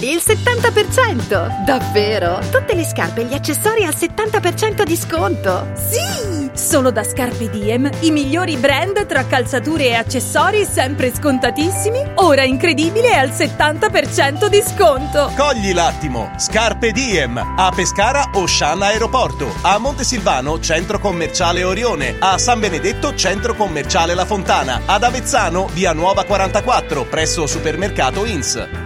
Speciali il 70%! Davvero? Tutte le scarpe e gli accessori al 70% di sconto! Sì! Solo da Scarpe Diem, i migliori brand tra calzature e accessori sempre scontatissimi, ora incredibile al 70% di sconto! Cogli l'attimo! Scarpe Diem a Pescara, Ocean Aeroporto, a Montesilvano, Centro Commerciale Orione, a San Benedetto, Centro Commerciale La Fontana, ad Avezzano, via Nuova 44, presso Supermercato Ins.